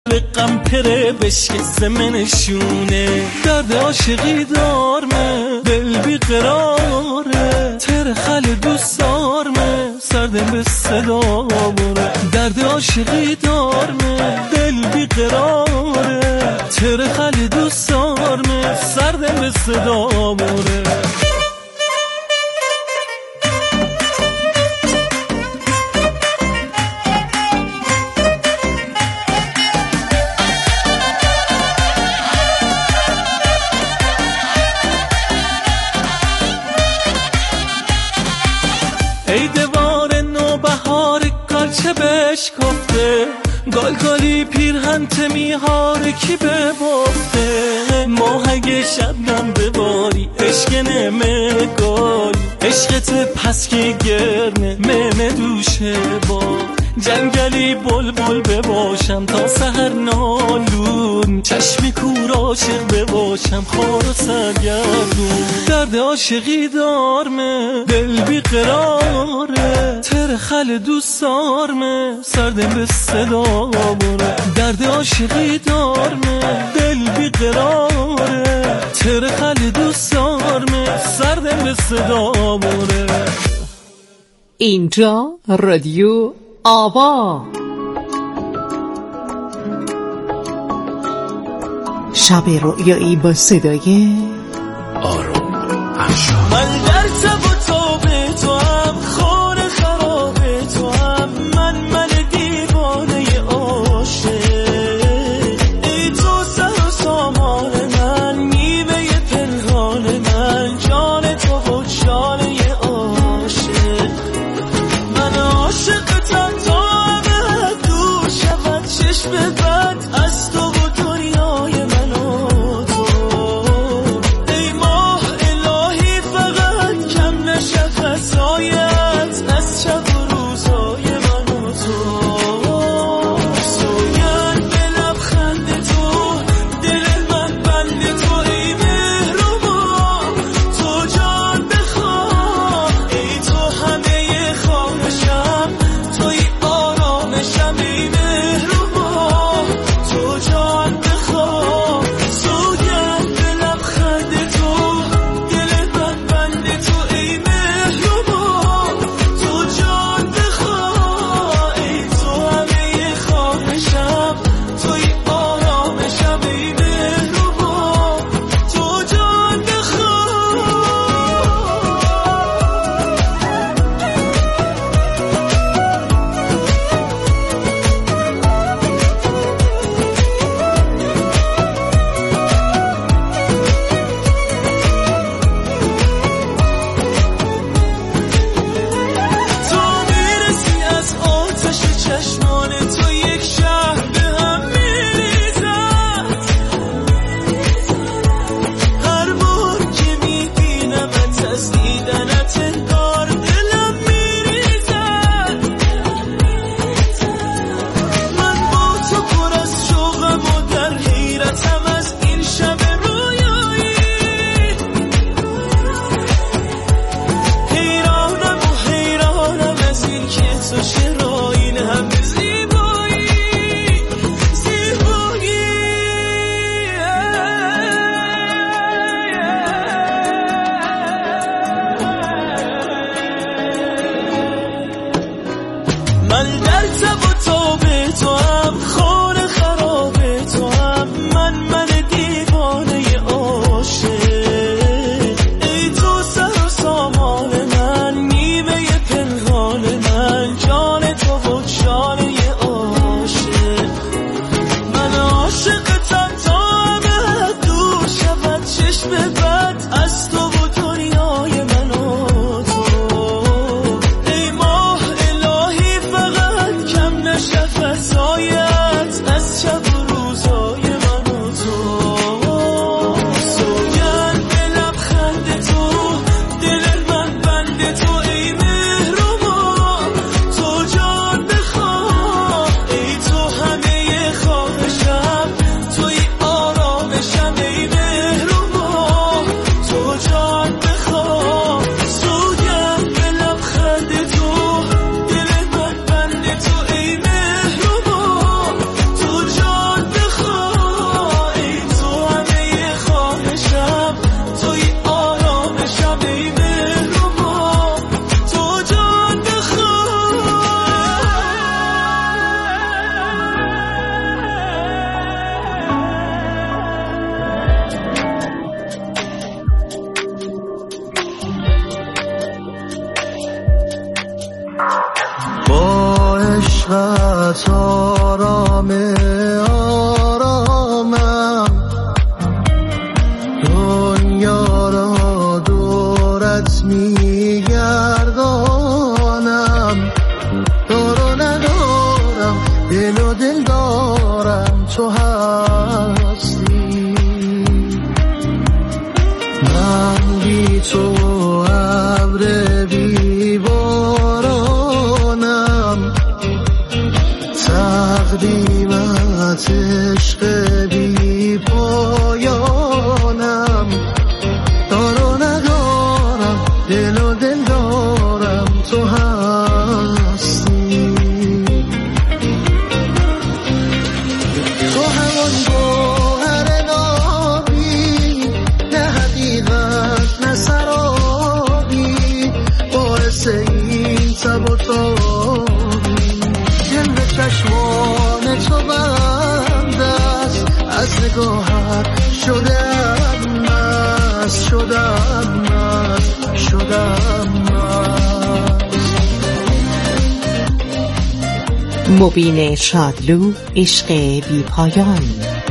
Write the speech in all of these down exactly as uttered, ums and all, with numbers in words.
غم پره بشک زمنشونه درد عاشقی دارمه دل بیقراره تر خل دوست دارمه سردم به صدا بره درد عاشقی دارمه دل بیقراره تر خل دوست دارمه سردم به صدا بره ای دوار نو بهار گالچه بشکفته گالگالی پیرهن تمیهار کی ببافته ماهگ شبنم بباری عشق نمه گالی عشقت پس که گرمه ممه دوشه با جنگلی بل بل بباشم تا سحر نالون چشمی کور عاشق بباشم خار و سرگردون درد عاشقی دارمه دل بیقراره تر خل دوست دارمه سردم به صدا بره درد عاشقی دارمه دل بیقراره تر خل دوست دارمه سردم به صدا بره اینجا رادیو آوا شب رؤیایی با صدای آروم افشار من در تب و تاب تو هم خانه خراب تو هم من من دیوانه عاشق ای تو سر و سامان من نیمه پنهان من جان تو و جانه عاشق من عاشقتم تا ابد دور شود چشم بد از تو و دنیای من و تو ای ماه الهی فقط کم نشه فضایت از شب و روزای من و تو سوگند به لبخند تو دل من بند تو ای مهربان تو جان بخواه ای تو همه خواهشم توی آرامشم ای مهربان تو جان تو هستی، من بی تو ابر بی بارانم، تقدیمت عشق بی پایانم، دار و ندارم دل و دل دارم تو هستی، تو همان گوهر نابی، نه حقیقت نه سرابی، باعث این تب و تابی، دل به چشمان تو بند است، از نگاهت شدم مست، شدم مست، شدم مست. مبین شادلو، عشق بی پایان.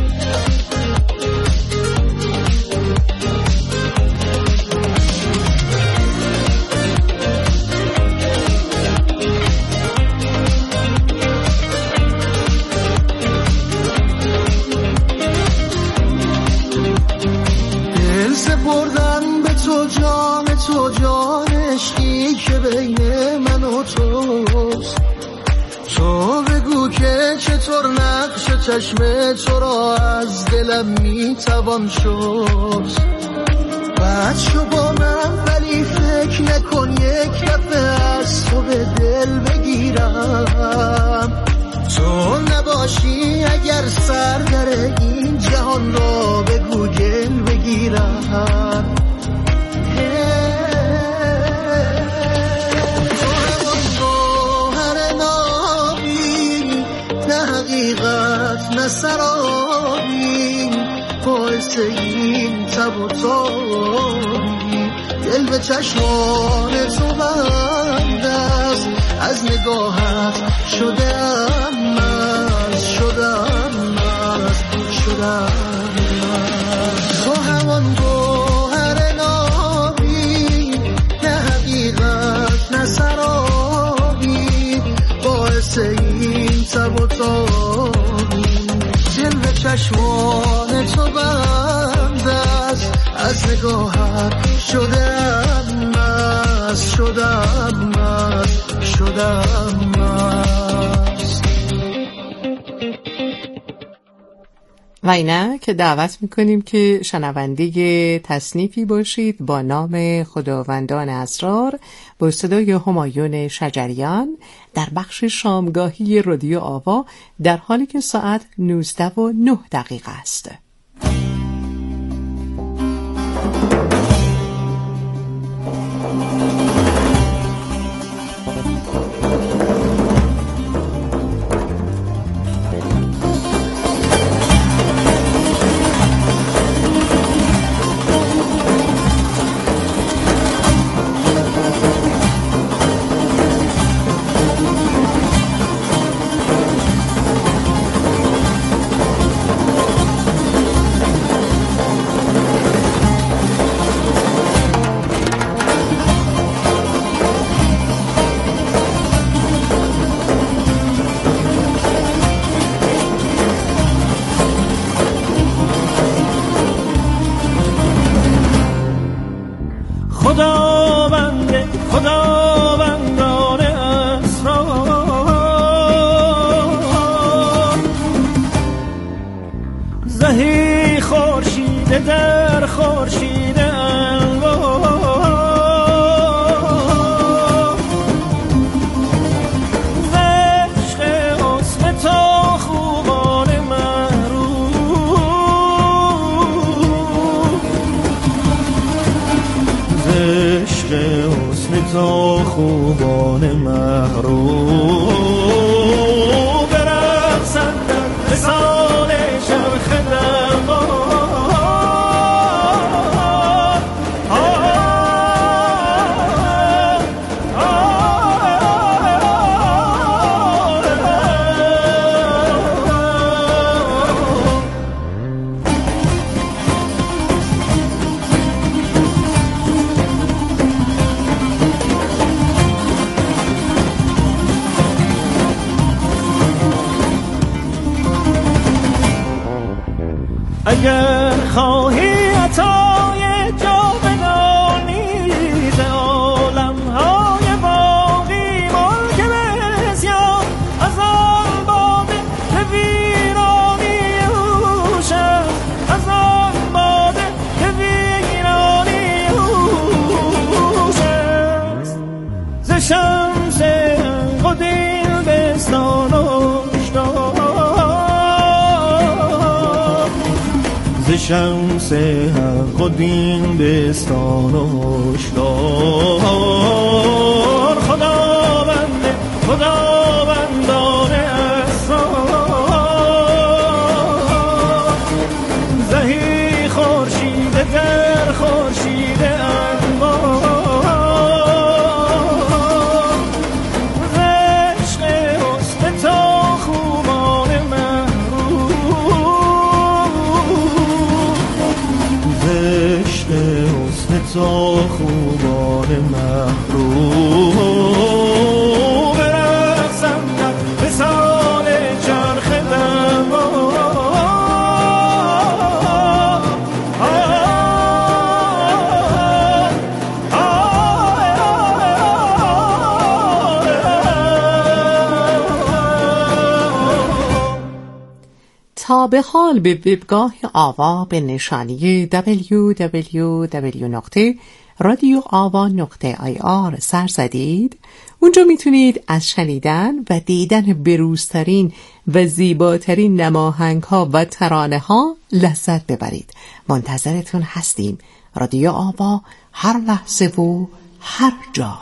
دل سپردم به تو، جان تو جان عشقی که بین من و توست، تو بگو که چطور نقش چشم تو را از دلم میتوان شست، بد شو با من ولی فکر نکن یک دفعه از تو به دل بگیرم، تو نباشی اگر سر در این جهان را به گوگل بگیرم، حقیقت نه سرابی، باعث این تب و تابی، دل به چشمان تو بند است، از نگاهت شدم مست، شدم مست، شدم مست. تو همان گوهر نابی، نه حقیقت نه سرابی، باعث این تب و تابی، دل به چشمان تو بند است، از نگاهت شدم مست، شدم مست، شدم مست. و اینک که دعوت میکنیم که شنونده تصنیفی باشید با نام خداوندان اسرار با صدای همایون شجریان در بخش شامگاهی رادیو آوا، در حالی که ساعت نوزده و نه دقیقه است. خداوند خداوندان اسرار، زهی خورشید در خورشید انوار، عشق حسن تو خوبان محروم، عشق حسن تو خوبان محروم، برقصند در مثال چرخ دوار، اگر خواهی عطای جاودانی ز عالم‌های باقی ملک بسیار از آن باده که ویرانی اوش از آن باده که ویرانی اوش ز شمس قدیم بستان ز شمس حق و دین بستان و هشدار خداوند خداوندان اسرار زهی خورشید در خورشید انوار ز عشق حسن تا خوبان تا خوبان محروم برقصم در مثال چرخ دوار تا به حال به وبگاه آوا به نشانی دبلیو دبلیو دبلیو نقطه رادیو آوا نقطه آی آر سر زدید، اونجا میتونید از شنیدن و دیدن بروزترین و زیباترین نماهنگ ها و ترانه ها لذت ببرید. منتظرتون هستیم. رادیو آوا، هر لحظه و هر جا.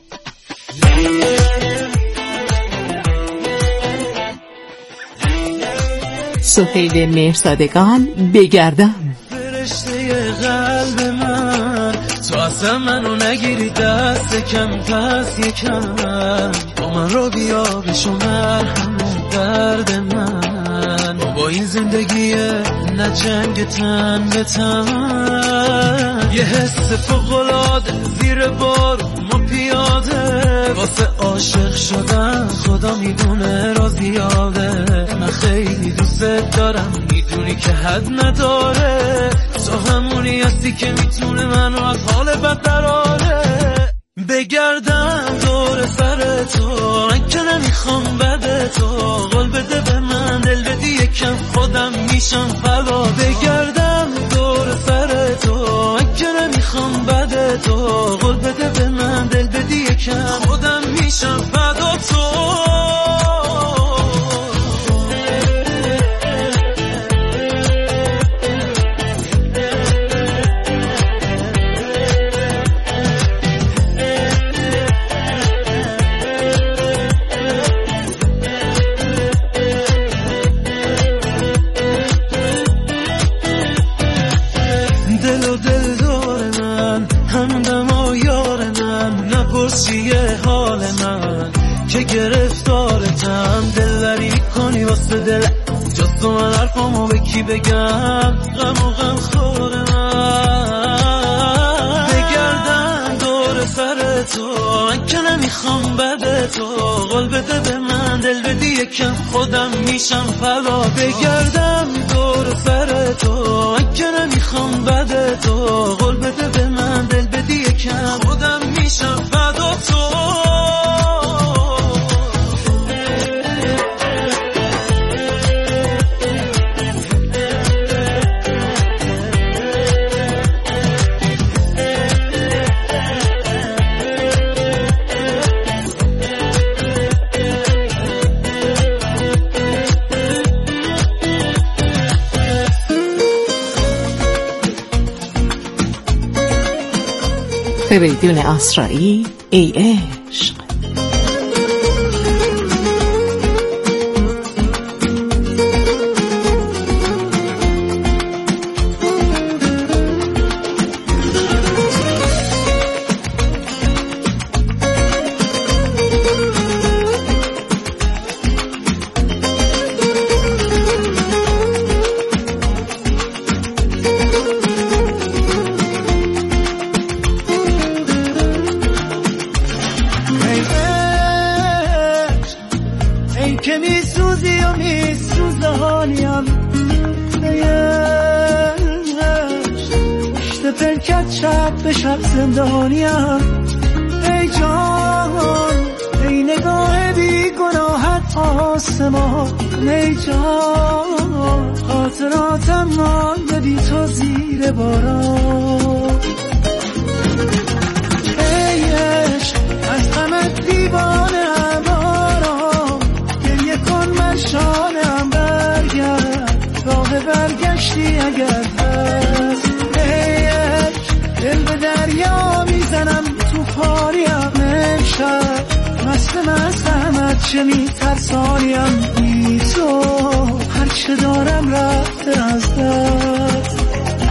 سهیل مهرزادگان، بگردم. فرشته قلب من تو اصلا منو نگیری دست کم پس یکم با من رو بیا بشو مرهم درد من با این زندگیه نه جنگ تن به تن یه حس فوق‌العاده زیر بارون و پیاده واسه عاشق شدن خدا میدونه را زیاده من خیلی دوست دارم میدونی که حد نداره تو همونی هستی که میتونه منو از حال بد دراره بگردم دور سر تو من که نمیخوام بده تو قول بده به من دل بدی یکم خودم میشم فدا بگردم دور سر تو من که نمیخوام بده تو قول بده به من دل بدی یکم خودم میشم فدا تو چیه حال من که گرفتارتم دلبری کنی واسه دل جز تو من حرفامو به کی بگم غم و غم خور من بگردم دور سر تو من که نمیخوام بده تو قول بده به من دل بدی یکم خودم میشم فدا بگردم دور سر تو من که نمیخوام بده تو قول بده به من دل بدی یکم خودم میشم فدا تو فریدون اسرایی، ای عشق. کرد شب به شب زندانیم. ای جان ای نگاه بی گناهت آسمان، ای جان خاطراتم مانده بی تو زیر باران. ای عشق از غمت دیوانه‌ام آرام، گریه کن من شانه‌ام برگرد، راه برگشتی اگر هست. ای عشق دل به دریا میزنم تو پاریم، امشب مست مستمت چه میترسانیم. بی تو هرچه دارم رفته از دست.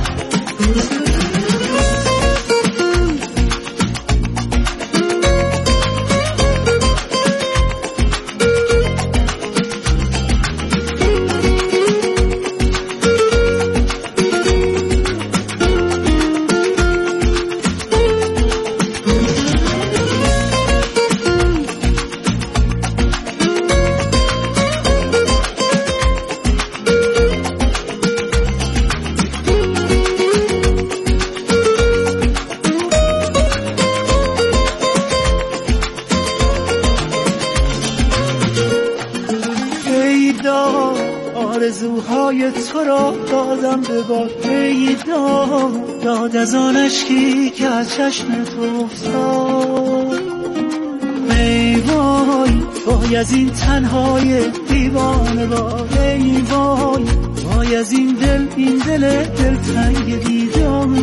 آرزوهای تو را دادم به باد، ای داد داد از آن اشکی که از چشم تو افتاد. ای وای وای از این تنهای دیوانه وای، ای وای وای از این دل این دل دلتنگ دیدار.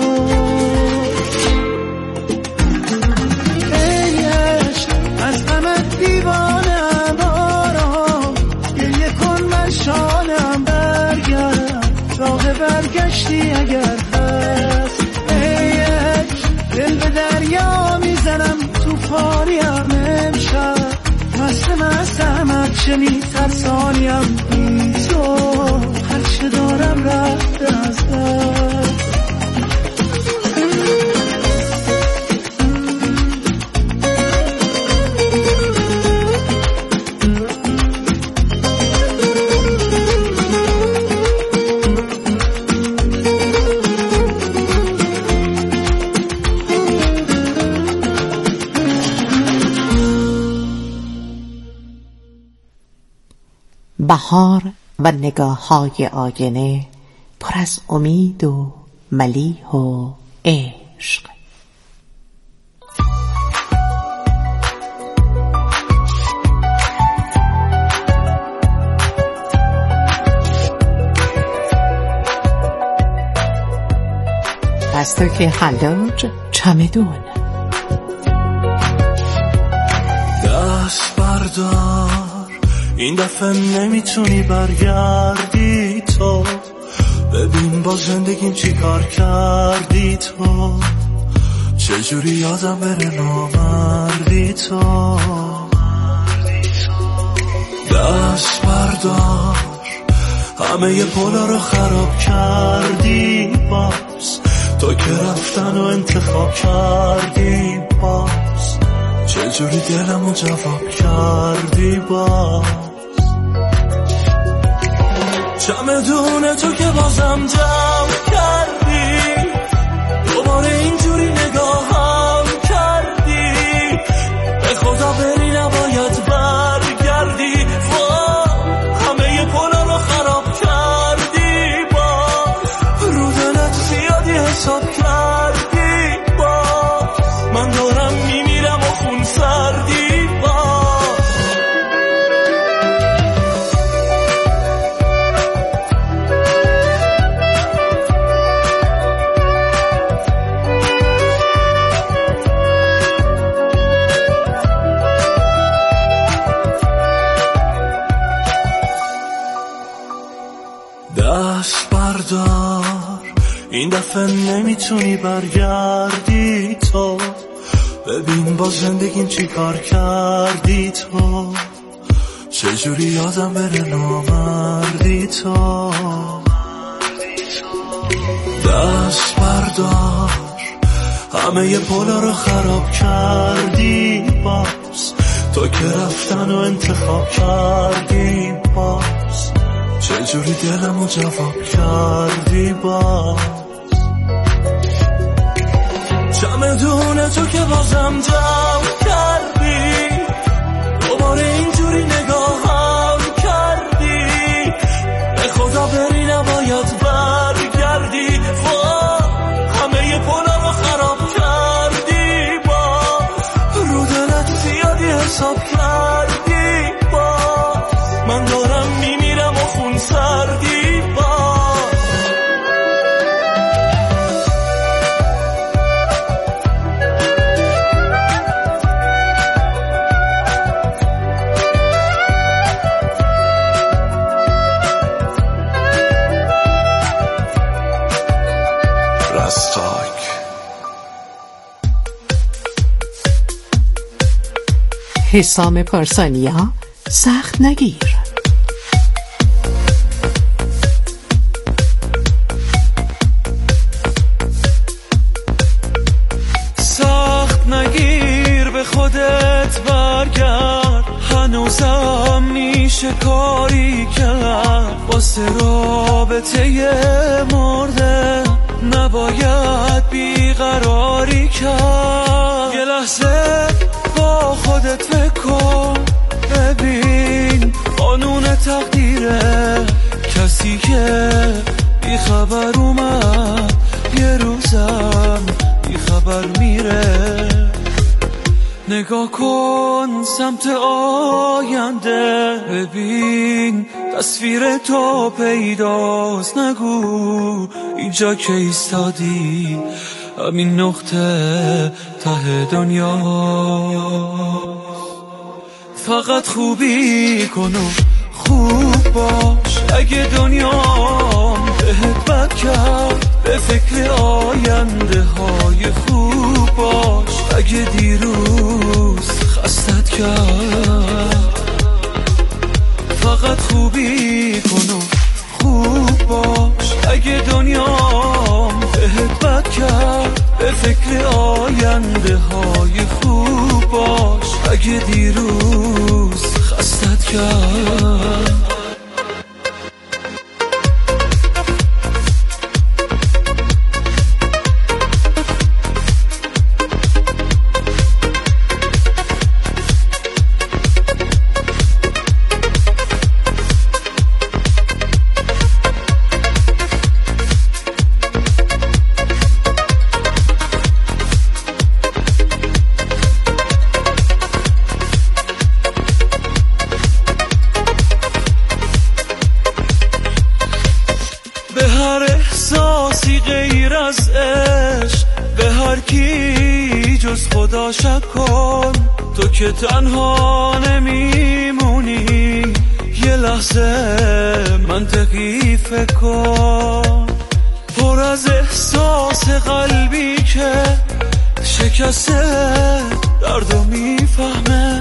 ای عشق از غمت دیوانه شانم برگرد، راه برگشتی اگر هست. ای عشق دل به دریا میزنم تو پاریم، امشب مست مستمت چه میترسانیم. بی تو هرچه دارم رفته از دست. بهار و نگاه‌های آینه پر از امید و ملیح و عشق. از تو که حلاج چمدون. دست بردار این دفعه نمیتونی برگردی تو، ببین با زندگیم چی کار کردی تو، چجوری یادم بره نامردی تو. دست بردار همه ی پلا رو خراب کردی باز، تو که رفتن و انتخاب کردی باز، چجوری دلمو جواب کردی باز. چمدون تو که بازم جمع کردی، دوباره اینجوری نگاهم کردی، به خدا بری نباید برگردی. همه ی پلا رو خراب کردی باز، رو دلت زیادی حساب کردی باز، من دارم میمیرم و خون سردی باز. دست بردار این دفعه نمیتونی برگردی تو، ببین با زندگیم چی کار کردی تو، چجوری یادم بره نامردی تو. دست بردار همه ی پلا رو خراب کردی باز، تو که رفتن و انتخاب کردی باز، چجوری دلمو جواب کردی باز. دل تو که بازم جمع کردی، دوباره اینجوری نگاهم کردی، به خدا بری نباید برگردی، همه پلم رو خراب کردی، باز رو دلت زیادی حساب کردی، باز من دارم میمیرم و خون سردی، باز حسام پارسانیا، سخت نگیر. سخت نگیر، به خودت برگرد، هنوزم میشه کاری کرد، واسه رابطه مرده نباید بیقراری کرد. یه لحظه با خودت فکر کن، ببین قانون تقدیره، کسی که بی خبر اومد یه روزم بی خبر میره. نگاه کن سمت آینده، ببین تصویر تو پیداست، نگو اینجا که ایستادی همین نقطه ته دنیا. فقط خوبی کن و خوب باش، اگه دنیام بهت بد کرد به فکر آینده های خوب باش، اگه دیروز خستت کرد. فقط خوبی کن و خوب باش، اگه دنیام بهت بد کرد به فکر آینده های خوب باش، اگه دیروز خستت کرد. شک کن تو که تنها نمیمونی، یه لحظه منطقی فکر کن، پر از احساس قلبی که شکسته دردو میفهمه،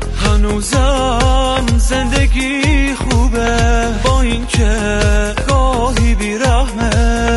هنوزم زندگی خوبه با این که گاهی بیرحمه.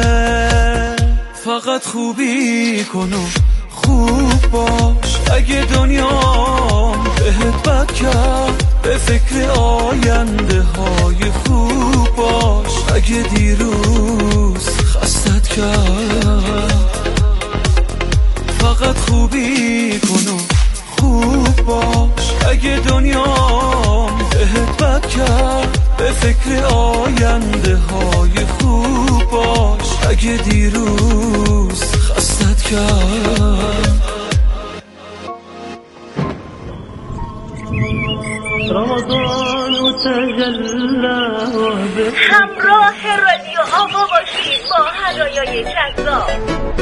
فقط خوبی کن و خوب باش، اگه دنیام بهت بد کرد به فکر آینده های خوب باش، اگه دیروز خستت کرد. فقط خوبی کن و خوب باش، اگه دنیام بهت بد کرد به فکر آینده های خوب باش، اگه دیروز خستت کرد. همراه رادیو آوا باشید با هدایای جذاب.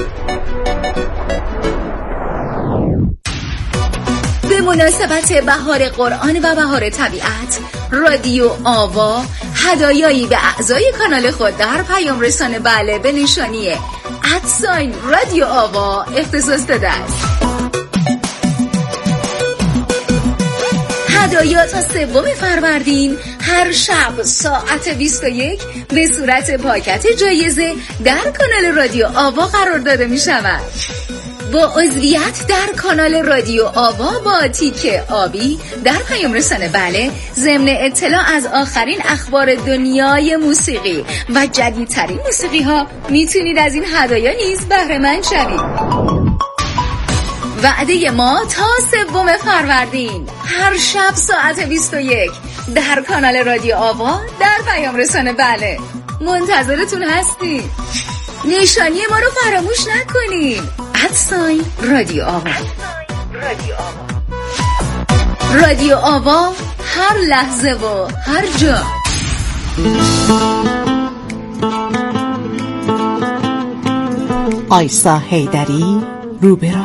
به مناسبت بهار قرآن و بهار طبیعت، رادیو آوا هدایایی به اعضای کانال خود در پیام رسانه بله به نشانی ادساین رادیو آوا اختصاص داده است. هدایا تا سوم فروردین هر شب ساعت بیست و یک به صورت پاکت جایزه در کانال رادیو آوا قرار داده می شود. با عضویت در کانال رادیو آوا با تیک آبی در پیام رسانه بله، ضمن اطلاع از آخرین اخبار دنیای موسیقی و جدیدترین موسیقی ها، میتونید از این هدایا نیز بهره مند شوید. وعده ما تا سوم فروردین هر شب ساعت بیست و یک در کانال رادیو آوا در پیام رسانه. بله منتظرتون هستیم. نشانی ما رو فراموش نکنین. ادساین رادیو آوا. رادیو آوا هر لحظه و هر جا. آیسا حیدری روبرو.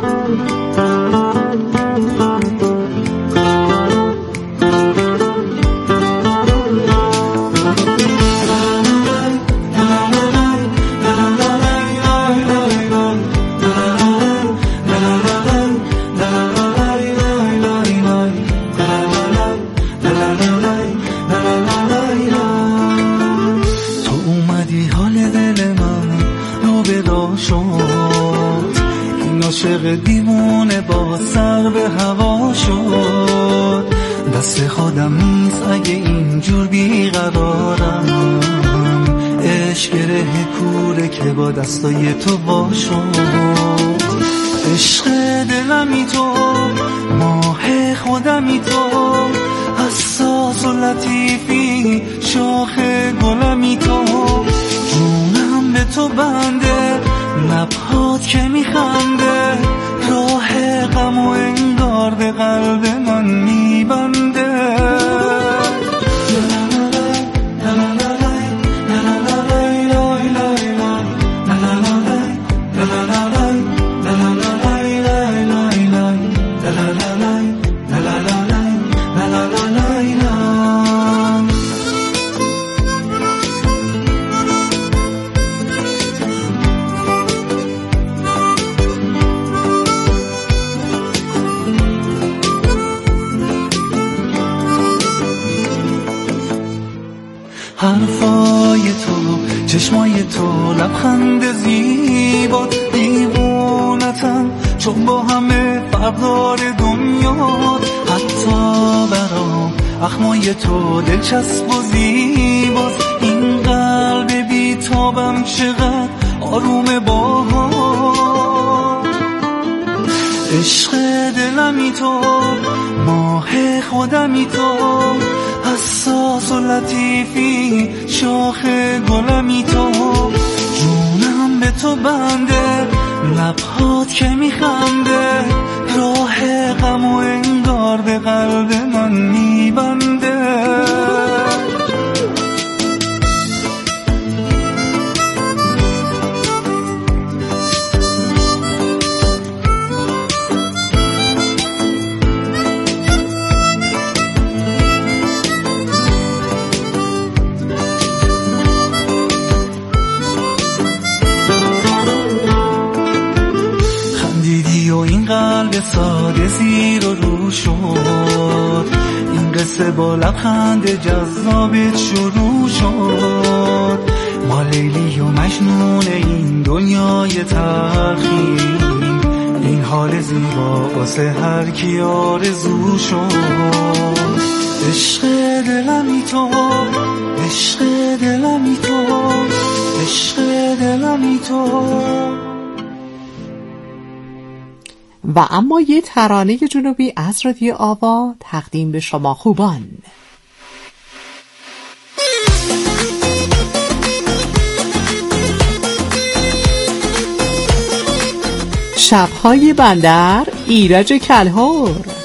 دیوونه با سر به هوا شد، دست خودم نیست اگه اینجور بیقرارم. عشق گره کوره که با دستای تو با شد. عشق دلمی تو، ماه خودمی تو، حساس و لطیفی شاخ گلمی تو. جونم به تو بنده، لبهات که میخنده، راه غم و انگار به قلب من میبنده. حرفای تو، چشمای تو، لبخند زیبا، دیوونتم چون با همه فردار دنیا. حتی برام اخمای تو دلچسب و زیباست. این قلب بیتابم چقدر آروم باها. عشق دلمی تو، ماه خودمی تو، حساس و لطیفی شاخ گلمی تو. جونم به تو بنده، لبهات که میخنده، راه غم و انگار به قلب من میبنده. قلب ساده زیر و رو شد، این قصه با لبخند جذابت شروع شد. ما لیلی و مجنون این دنیای تلخی، این حال زیبا واسه هر کی آرزو شد. عشق دلمی تو، عشق دلمی تو، عشق دلمی تو. و اما یه ترانه جنوبی از رادیو آوا تقدیم به شما خوبان. شب‌های بندر، ایرج کلهر.